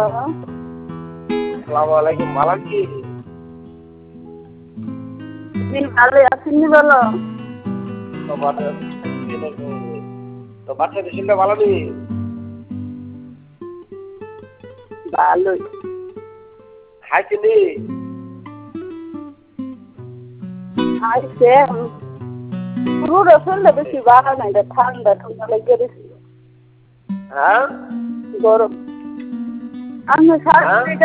আসসালামু আলাইকুম, ভালো কি? ভালো আছেন বলো। তো বাচ্চাদের শুনলে ভালো নি? ভালোই খাইছি নি? আইসে পুরো শুনলে বেশি ভালো নাই, ঠান্ডা ঠান্ডা লেগে গেছে। হ্যাঁ গরম আমি হ্যাঁ?